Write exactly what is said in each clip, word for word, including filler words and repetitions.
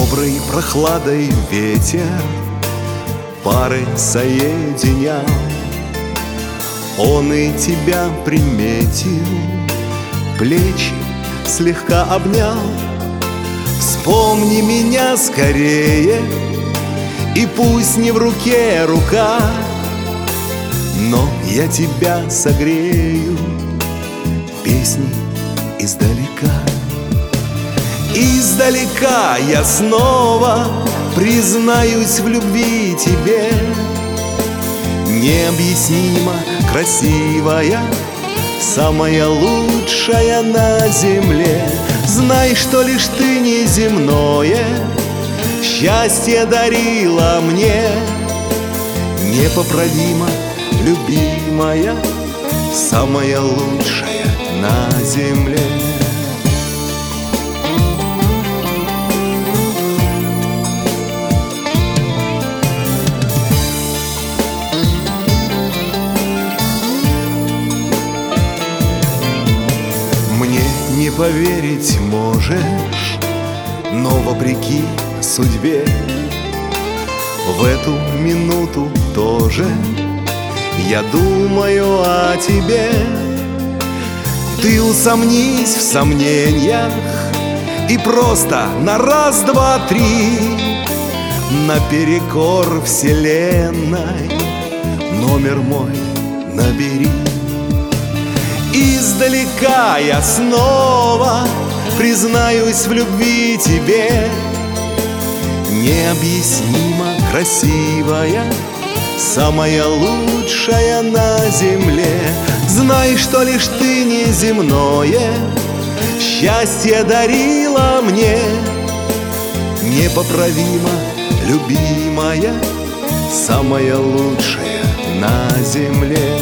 Доброй прохладой ветер пары соединял. Он и тебя приметил, плечи слегка обнял. Вспомни меня скорее, и пусть не в руке рука, но я тебя согрею песней издалека. Издалека я снова признаюсь в любви тебе. Необъяснимо красивая, самая лучшая на земле. Знай, что лишь ты неземное счастье дарила мне. Непоправимо любимая, самая лучшая на земле. Мне не поверить можешь, но вопреки судьбе в эту минуту тоже я думаю о тебе. Ты усомнись в сомнениях и просто на раз, два, три наперекор вселенной номер мой набери. Издалека я снова признаюсь в любви тебе. Необъяснимо красивая, самая лучшая на земле. Знай, что лишь ты неземное счастье дарила мне. Непоправимо любимая, самая лучшая на земле.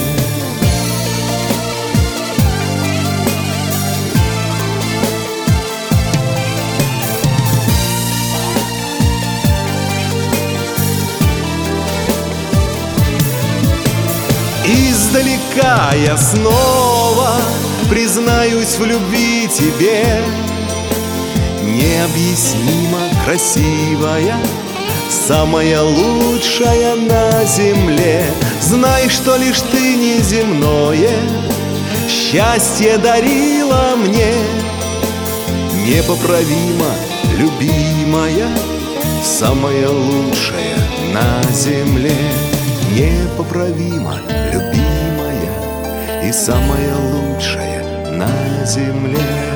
Издалека я снова признаюсь в любви тебе. Необъяснимо красивая, самая лучшая на земле. Знай, что лишь ты неземное счастье дарила мне. Непоправимо любимая, самая лучшая на земле. Непоправимо любимая и самая лучшая на земле.